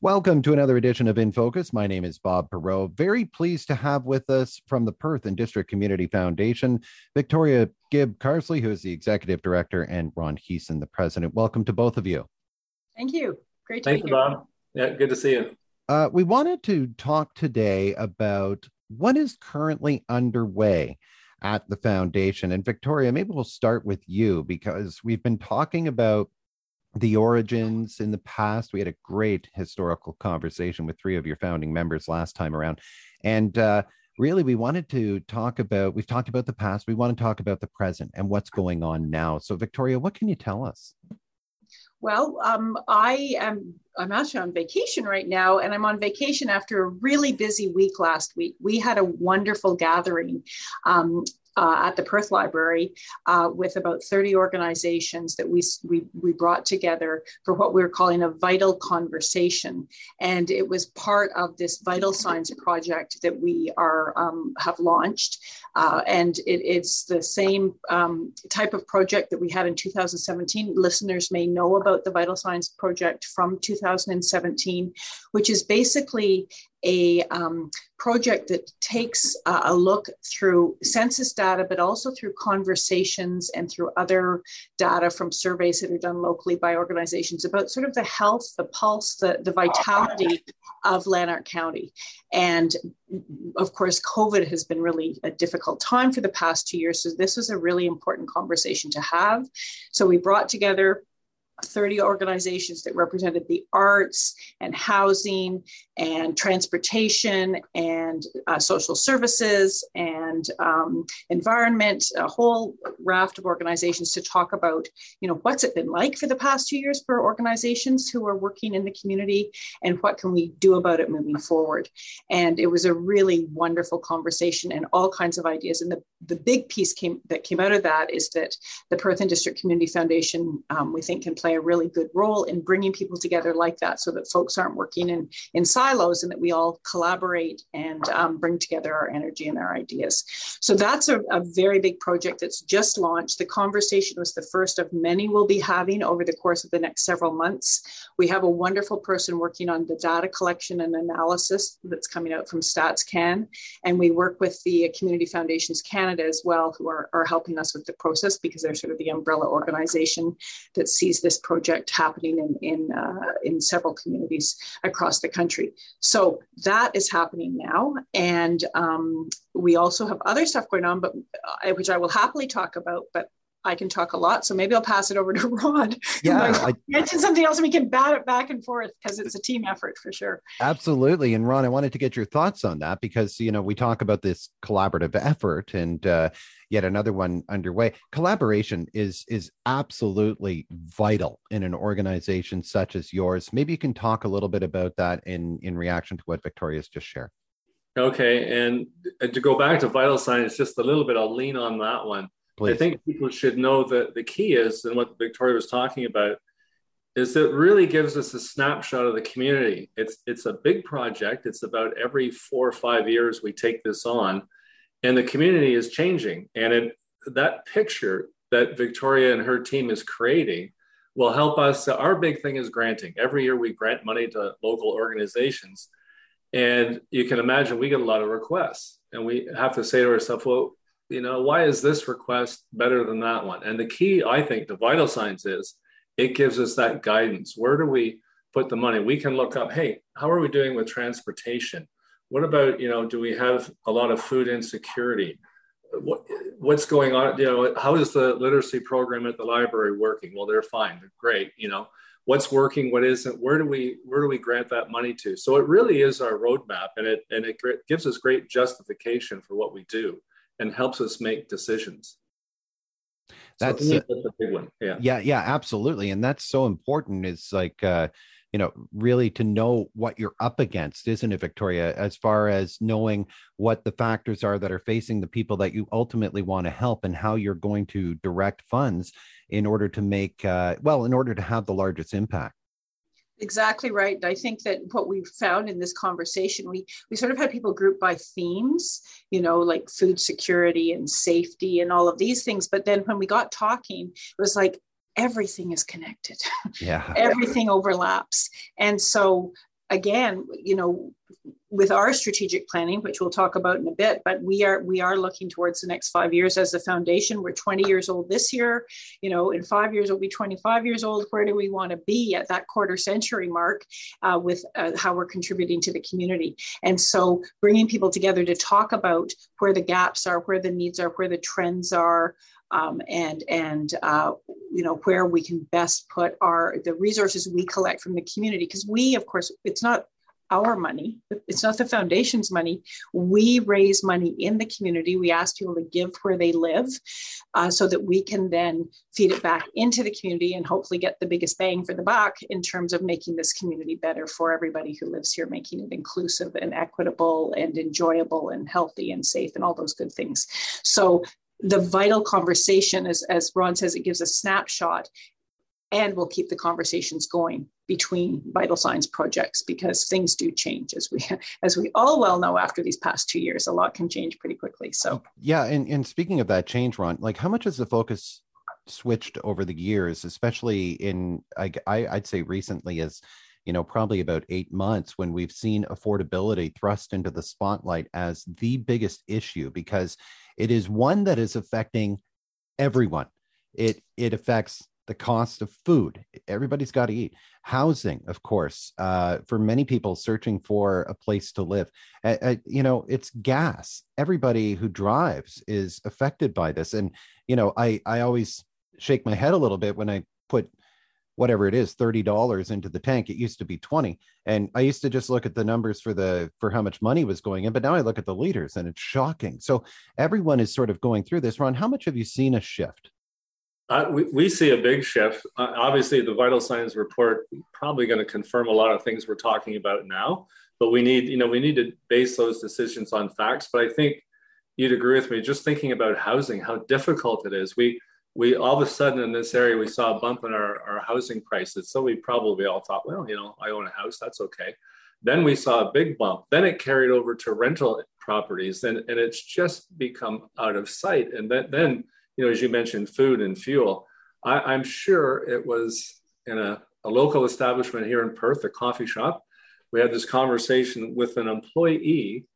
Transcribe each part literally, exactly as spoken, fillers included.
Welcome to another edition of In Focus. My name is Bob Perot. Very pleased to have with us from the Perth and District Community Foundation, Victoria Gibb Carsley, who is the Executive Director, and Ron Heason, the President. Welcome to both of you. Thank you. Great to Thank be you, here. Bob. Yeah, good to see you. Uh, we wanted to talk today about what is currently underway at the foundation. And Victoria, maybe we'll start with you because we've been talking about the origins in the past. We had a great historical conversation with three of your founding members last time around. And uh, really, we wanted to talk about, we've talked about the past, we want to talk about the present and what's going on now. So Victoria, what can you tell us? Well, um, I am, I'm actually on vacation right now, and I'm on vacation after a really busy week last week. We had a wonderful gathering um, Uh, at the Perth Library uh, with about thirty organizations that we, we we brought together for what we were calling a vital conversation. And it was part of this Vital Signs project that we are um, have launched. Uh, and it, it's the same um, type of project that we had in two thousand seventeen. Listeners may know about the Vital Signs project from two thousand seventeen, which is basically a um, project that takes uh, a look through census data, but also through conversations and through other data from surveys that are done locally by organizations about sort of the health, the pulse, the, the vitality of Lanark County. And of course, COVID has been really a difficult time for the past two years. So this was a really important conversation to have. So we brought together thirty organizations that represented the arts and housing and transportation and uh, social services and um, environment, a whole raft of organizations to talk about, you know, what's it been like for the past two years for organizations who are working in the community and what can we do about it moving forward. And it was a really wonderful conversation and all kinds of ideas. And the, the big piece came that came out of that is that the Perth and District Community Foundation, um, we think, can play a really good role in bringing people together like that so that folks aren't working in, in silos and that we all collaborate and um, bring together our energy and our ideas. So that's a, a very big project that's just launched. The conversation was the first of many we'll be having over the course of the next several months. We have a wonderful person working on the data collection and analysis that's coming out from StatsCan. And we work with the Community Foundations Canada as well, who are, are helping us with the process because they're sort of the umbrella organization that sees this project happening in in, uh, in several communities across the country. So that is happening now. And um, we also have other stuff going on, but uh, which I will happily talk about, but I can talk a lot. So maybe I'll pass it over to Ron. Yeah, I mention something else and we can bat it back and forth because it's a team effort for sure. Absolutely. And Ron, I wanted to get your thoughts on that because, you know, we talk about this collaborative effort and uh, yet another one underway. Collaboration is is absolutely vital in an organization such as yours. Maybe you can talk a little bit about that in, in reaction to what Victoria's just shared. Okay. And to go back to Vital Signs, just a little bit, I'll lean on that one. Please. I think people should know that the key is, and what Victoria was talking about, is that it really gives us a snapshot of the community. It's it's a big project. It's about every four or five years we take this on, and the community is changing. And it, that picture that Victoria and her team is creating will help us. Our big thing is granting. Every year we grant money to local organizations. And you can imagine we get a lot of requests. And we have to say to ourselves, well, you know, why is this request better than that one? And the key, I think, to Vital Signs is it gives us that guidance. Where do we put the money? We can look up, hey, how are we doing with transportation? What about, you know, do we have a lot of food insecurity? What, what's going on? You know, how is the literacy program at the library working? Well, they're fine. They're great. You know, what's working? What isn't? Where do we where do we grant that money to? So it really is our roadmap, and it and it gives us great justification for what we do and helps us make decisions. That's, so that's a big one. Yeah. Yeah. Yeah, absolutely. And that's so important. It's like, uh, you know, really to know what you're up against, isn't it, Victoria, as far as knowing what the factors are that are facing the people that you ultimately want to help and how you're going to direct funds in order to make, uh, well, in order to have the largest impact. Exactly right. I think that what we've found in this conversation, we we sort of had people grouped by themes, you know, like food security and safety and all of these things. But then when we got talking, it was like everything is connected. Yeah. Everything overlaps. And so again, you know, with our strategic planning, which we'll talk about in a bit, but we are we are looking towards the next five years as a foundation. We're twenty years old this year. You know, in five years we'll be twenty-five years old. Where do we want to be at that quarter century mark uh, with uh, how we're contributing to the community? And so bringing people together to talk about where the gaps are, where the needs are, where the trends are, um, and and uh, you know, where we can best put our the resources we collect from the community, because we, of course, it's not our money. It's not the foundation's money. We raise money in the community. We ask people to give where they live uh, so that we can then feed it back into the community and hopefully get the biggest bang for the buck in terms of making this community better for everybody who lives here, making it inclusive and equitable and enjoyable and healthy and safe and all those good things. So the vital conversation, as, as Ron says, it gives a snapshot, and we'll keep the conversations going between vital signs projects, because things do change, as we as we all well know after these past two years. A lot can change pretty quickly. So yeah, and, and speaking of that change, Ron, like how much has the focus switched over the years, especially in I, I I'd say recently, as you know, probably about eight months when we've seen affordability thrust into the spotlight as the biggest issue, because it is one that is affecting everyone. It it affects the cost of food. Everybody's got to eat. Housing, of course, uh, for many people searching for a place to live. Uh, uh, you know, it's gas. Everybody who drives is affected by this. And, you know, I, I always shake my head a little bit when I put whatever it is, thirty dollars into the tank. It used to be twenty. And I used to just look at the numbers for the, for how much money was going in, but now I look at the liters and it's shocking. So everyone is sort of going through this. Ron, how much have you seen a shift? Uh, we, we see a big shift. Uh, obviously, the vital signs report probably going to confirm a lot of things we're talking about now, but we need, you know, we need to base those decisions on facts. But I think you'd agree with me, just thinking about housing, how difficult it is. We, we all of a sudden in this area, we saw a bump in our, our housing prices. So we probably all thought, well, you know, I own a house, that's okay. Then we saw a big bump. Then it carried over to rental properties, and, and it's just become out of sight. And then, then you know, as you mentioned, food and fuel. I, I'm sure it was in a, a local establishment here in Perth, a coffee shop. We had this conversation with an employee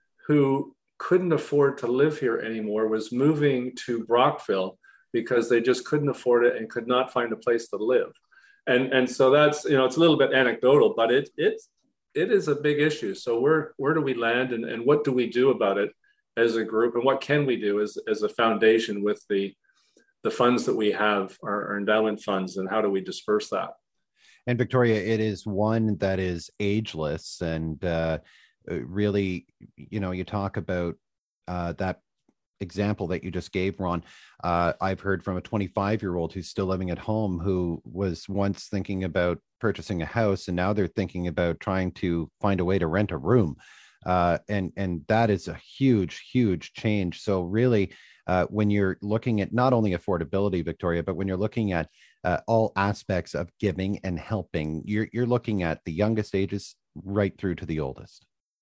who couldn't afford to live here anymore, was moving to Brockville because they just couldn't afford it and could not find a place to live. And, and so that's, you know, it's a little bit anecdotal, but it, it, it is a big issue. So where, where do we land, and, and what do we do about it as a group, and what can we do as, as a foundation with the the funds that we have, our, our endowment funds, and how do we disperse that? And Victoria, it is one that is ageless, and uh, really, you know, you talk about uh, that example that you just gave, Ron. Uh, I've heard from a twenty-five-year-old who's still living at home, who was once thinking about purchasing a house, and now they're thinking about trying to find a way to rent a room. Uh, and, and that is a huge, huge change. So really, uh, when you're looking at not only affordability, Victoria, but when you're looking at uh, all aspects of giving and helping, you're, you're looking at the youngest ages right through to the oldest.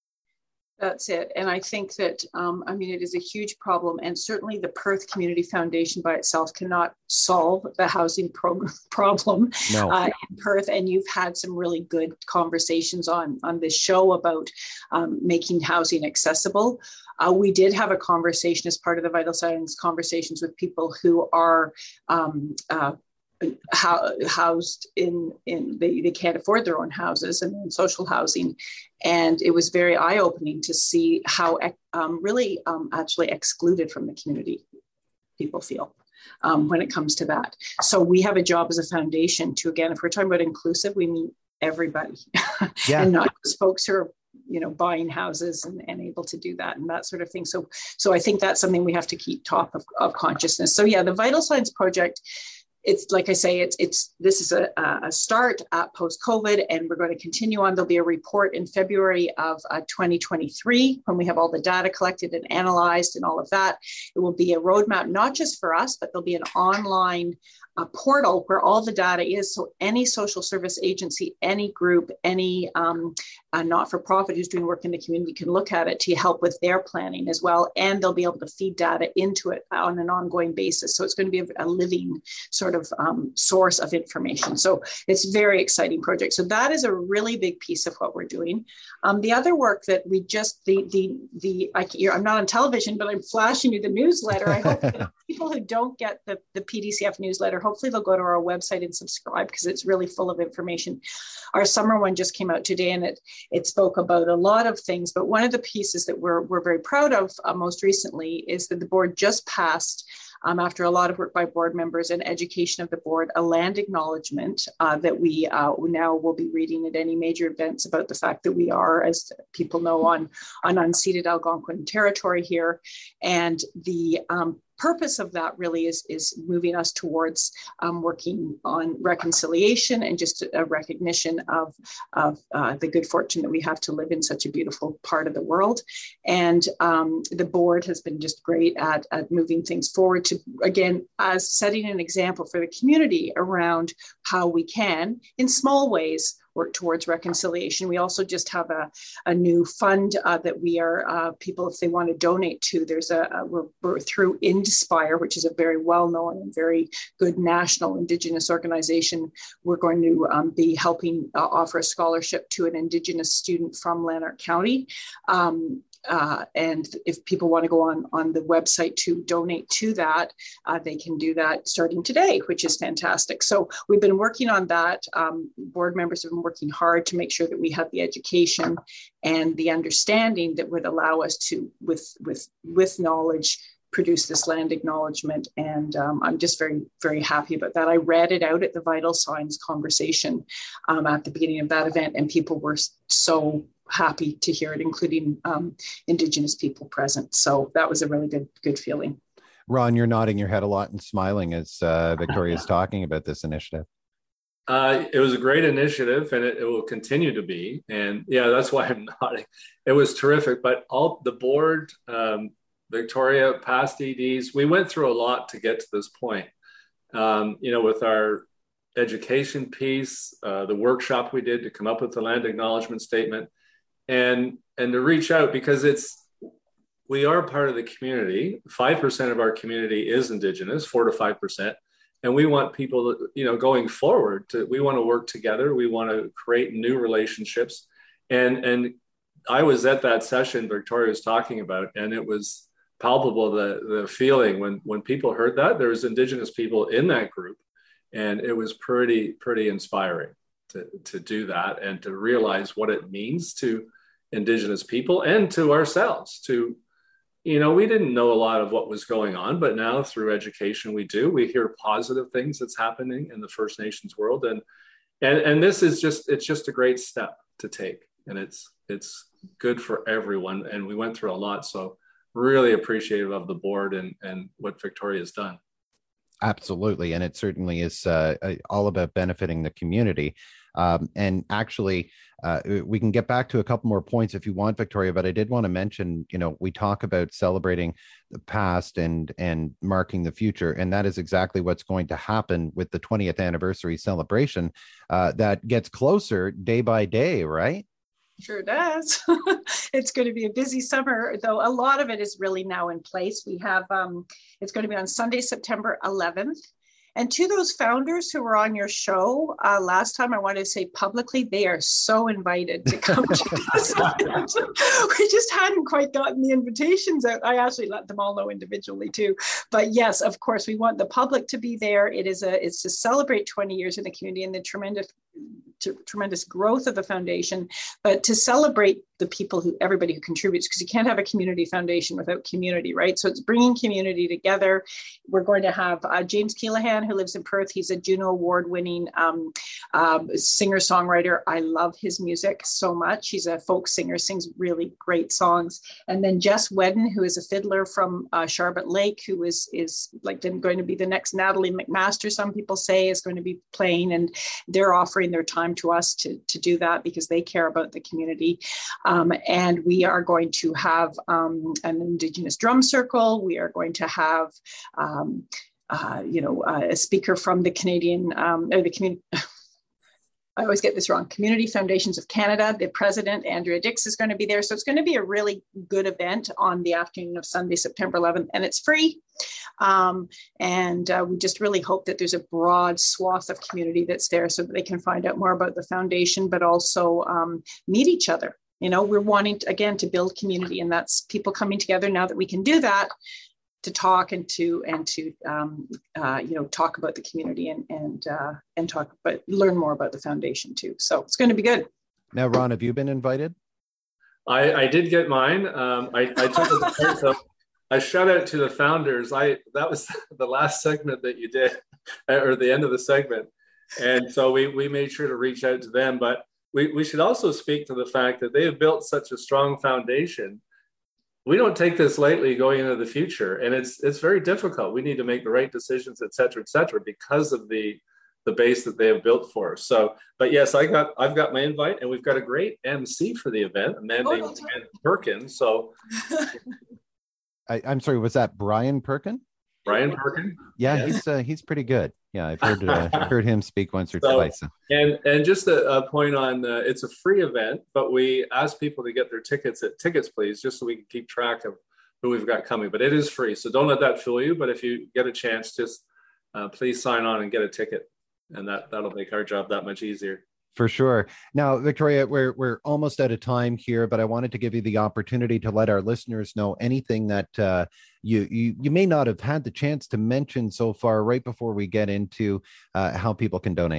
That's it. And I think that, um, I mean, it is a huge problem. And certainly the Perth Community Foundation by itself cannot solve the housing pro- problem no. uh, in Perth. And you've had some really good conversations on, on this show about um, making housing accessible. Uh, we did have a conversation as part of the Vital Signs conversations with people who are um, uh, housed in, in they, they can't afford their own houses and in social housing. And it was very eye-opening to see how um, really um, actually excluded from the community people feel um, when it comes to that. So we have a job as a foundation to, again, if we're talking about inclusive, we mean everybody yeah. and not just folks who are, you know, buying houses and, and able to do that and that sort of thing. So, so I think that's something we have to keep top of, of consciousness. So yeah, the Vital Signs Project, it's like I say, it's it's this is a, a start at post-COVID, and we're going to continue on. There'll be a report in February of uh, twenty twenty-three when we have all the data collected and analyzed and all of that. It will be a roadmap, not just for us, but there'll be an online uh, portal where all the data is. So any social service agency, any group, any um, uh, not-for-profit who's doing work in the community can look at it to help with their planning as well. And they'll be able to feed data into it on an ongoing basis. So it's going to be a, a living sort of of um, source of information. So it's a very exciting project. So that is a really big piece of what we're doing. Um, the other work that we just, the, the, the I, I'm not on television, but I'm flashing you the newsletter. I hope that people who don't get the, the P D C F newsletter, hopefully they'll go to our website and subscribe because it's really full of information. Our summer one just came out today, and it, it spoke about a lot of things, but one of the pieces that we're, we're very proud of uh, most recently is that the board just passed, Um, after a lot of work by board members and education of the board, a land acknowledgement uh, that we uh, now will be reading at any major events about the fact that we are, as people know, on, on unceded Algonquin territory here. And the um, purpose of that really is, is moving us towards um, working on reconciliation and just a recognition of, of uh, the good fortune that we have to live in such a beautiful part of the world. And um, the board has been just great at, at moving things forward to, again, as setting an example for the community around how we can, in small ways, work towards reconciliation. We also just have a, a new fund uh, that we are, uh, people, if they want to donate to, there's a, a we're, we're through Inspire, which is a very well-known and very good national Indigenous organization. We're going to um, be helping uh, offer a scholarship to an Indigenous student from Lanark County. Um, Uh, and if people want to go on, on the website to donate to that, uh, they can do that starting today, which is fantastic. So we've been working on that. Um, board members have been working hard to make sure that we have the education and the understanding that would allow us to, with, with, with knowledge, produce this land acknowledgement. And um, I'm just very, very happy about that. I read it out at the Vital Signs conversation um, at the beginning of that event, and people were so happy to hear it, including um, Indigenous people present. So that was a really good, good feeling. Ron, you're nodding your head a lot and smiling as uh, Victoria is talking about this initiative. Uh, it was a great initiative, and it, it will continue to be. And yeah, that's why I'm nodding. It was terrific. But all the board, um, Victoria, past E Ds, we went through a lot to get to this point. Um, you know, with our education piece, uh, the workshop we did to come up with the land acknowledgement statement, and and to reach out, because it's we are part of the community. Five percent of our community is Indigenous, four to five percent, and we want people to, you know, going forward, to we want to work together. We want to create new relationships, and and I was at that session Victoria was talking about, and it was palpable, the the feeling when when people heard that there was Indigenous people in that group, and it was pretty pretty inspiring to to do that and to realize what it means to Indigenous people and to ourselves. To, you know, we didn't know a lot of what was going on, but now through education we do. We hear positive things that's happening in the First Nations world, and and and this is just it's just a great step to take, and it's it's good for everyone. And we went through a lot, so really appreciative of the board and and what Victoria has done. Absolutely. And it certainly is uh, all about benefiting the community. Um, and actually, uh, we can get back to a couple more points if you want, Victoria, but I did want to mention, you know, we talk about celebrating the past and and marking the future. And that is exactly what's going to happen with the twentieth anniversary celebration uh, that gets closer day by day, right? Sure does. It's going to be a busy summer, though a lot of it is really now in place. We have, um, it's going to be on Sunday, September eleventh. And to those founders who were on your show uh, last time, I want to say publicly, they are so invited to come to this. We just hadn't quite gotten the invitations out. I actually let them all know individually too. But yes, of course, we want the public to be there. It is a, it's to celebrate twenty years in the community and the tremendous to tremendous growth of the foundation, but to celebrate the people who, everybody who contributes, because you can't have a community foundation without community, right? So it's bringing community together. We're going to have uh, James Keelahan, who lives in Perth. He's a Juno Award winning um, um, singer-songwriter. I love his music so much. He's a folk singer, sings really great songs. And then Jess Wedden, who is a fiddler from uh, Sharbot Lake, who is, is like going to be the next Natalie McMaster, some people say, is going to be playing, and they're offering their time to us to, to do that because they care about the community. Um, and we are going to have um, an Indigenous drum circle. We are going to have, um, uh, you know, uh, a speaker from the Canadian, um, or the community, I always get this wrong, Community Foundations of Canada. The president, Andrea Dix, is going to be there. So it's going to be a really good event on the afternoon of Sunday, September eleventh, and it's free. Um, and uh, we just really hope that there's a broad swath of community that's there so that they can find out more about the foundation, but also um, meet each other. You know, we're wanting, to, again, to build community, and that's people coming together now that we can do that, to talk and to and to um, uh, you know, talk about the community and and uh, and talk, but learn more about the foundation too. So it's going to be good. Now, Ron, have you been invited? I, I did get mine. Um, I, I took it. So a shout out to the founders. I that was the last segment that you did, or the end of the segment, and so we we made sure to reach out to them. But we we should also speak to the fact that they have built such a strong foundation. We don't take this lightly going into the future, and it's it's very difficult. We need to make the right decisions, et cetera, et cetera, because of the the base that they have built for us. So, but yes, I got I've got my invite, and we've got a great M C for the event, a man oh, named Brian Perkin. So, I, I'm sorry, was that Brian Perkin? Brian Perkin? Yeah, yes. he's uh, he's pretty good. Yeah, I've heard uh, heard him speak once or so, twice. And and just a, a point on, uh, it's a free event, but we ask people to get their tickets at Tickets Please, just so we can keep track of who we've got coming. But it is free, so don't let that fool you. But if you get a chance, just uh, please sign on and get a ticket, and that that'll make our job that much easier. For sure. Now, Victoria, we're we're almost out of time here, but I wanted to give you the opportunity to let our listeners know anything that uh, you, you you may not have had the chance to mention so far, right before we get into uh, how people can donate.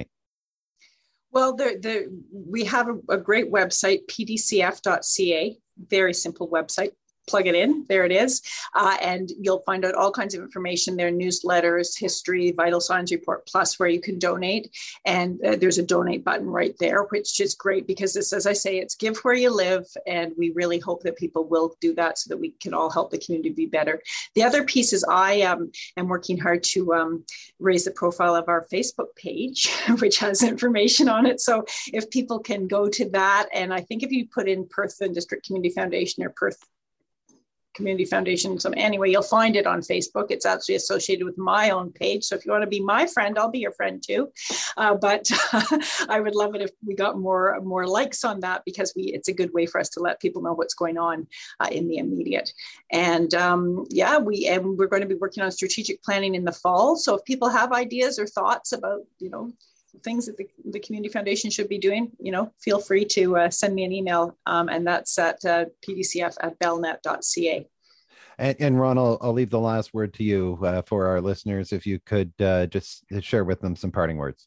Well, the, the, we have a, a great website, p d c f dot c a, very simple website. Plug it in, there it is. Uh, and you'll find out all kinds of information there, newsletters, history, vital signs report, plus where you can donate. And uh, there's a donate button right there, which is great because this, as I say, it's give where you live. And we really hope that people will do that so that we can all help the community be better. The other piece is I um, am working hard to um, raise the profile of our Facebook page, which has information on it. So if people can go to that, and I think if you put in Perth and District Community Foundation or Perth Community Foundation. So anyway, you'll find it on Facebook. It's actually associated with my own page. So if you want to be my friend, I'll be your friend too. Uh, but uh, I would love it if we got more more likes on that, because we it's a good way for us to let people know what's going on uh, in the immediate. And um, yeah, we and we're going to be working on strategic planning in the fall. So if people have ideas or thoughts about, you know, things that the, the Community Foundation should be doing, you know, feel free to uh, send me an email. Um, and that's at uh, p d c f at bellnet dot c a. And, and Ron, I'll, I'll leave the last word to you uh, for our listeners. If you could uh, just share with them some parting words.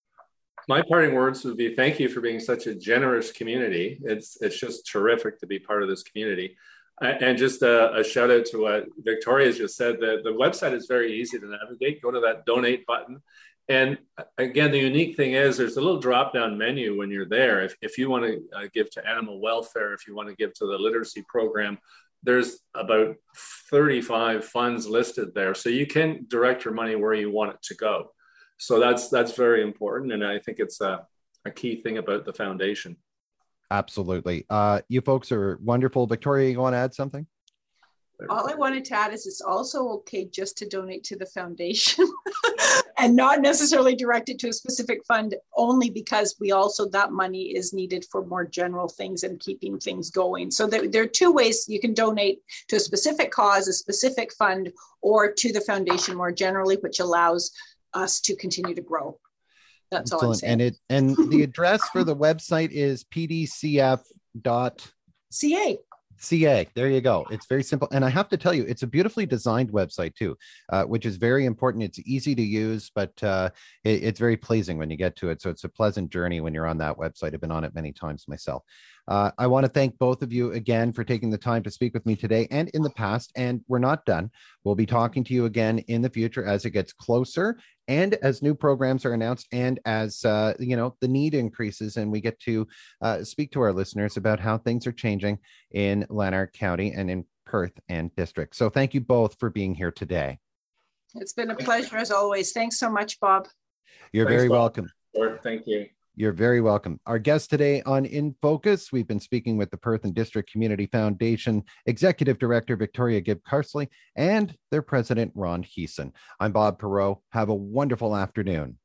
My parting words would be thank you for being such a generous community. It's it's just terrific to be part of this community. And just a, a shout out to what Victoria just said, that the website is very easy to navigate. Go to that donate button. And again, the unique thing is there's a little drop down menu when you're there. If, if you want to uh, give to animal welfare, if you want to give to the literacy program, there's about thirty-five funds listed there. So you can direct your money where you want it to go. So that's that's very important. And I think it's a, a key thing about the foundation. Absolutely. Uh, you folks are wonderful. Victoria, you want to add something? All I wanted to add is it's also okay just to donate to the foundation and not necessarily direct it to a specific fund, only because we also, that money is needed for more general things and keeping things going. So there, there are two ways you can donate to a specific cause, a specific fund, or to the foundation more generally, which allows us to continue to grow. That's all I'm saying. And it and the address for the website is p d c f dot c a. C A. There you go. It's very simple. And I have to tell you, it's a beautifully designed website too, uh, which is very important. It's easy to use, but uh, it, it's very pleasing when you get to it. So it's a pleasant journey when you're on that website. I've been on it many times myself. Uh, I want to thank both of you again for taking the time to speak with me today and in the past. And we're not done. We'll be talking to you again in the future as it gets closer and as new programs are announced and as, uh, you know, the need increases and we get to uh, speak to our listeners about how things are changing in Lanark County and in Perth and District. So thank you both for being here today. It's been a pleasure as always. Thanks so much, Bob. You're Thanks, very Bob. welcome. Thank you. You're very welcome. Our guest today on In Focus, we've been speaking with the Perth and District Community Foundation Executive Director Victoria Gibb-Carsley and their President Ron Heason. I'm Bob Perreault. Have a wonderful afternoon.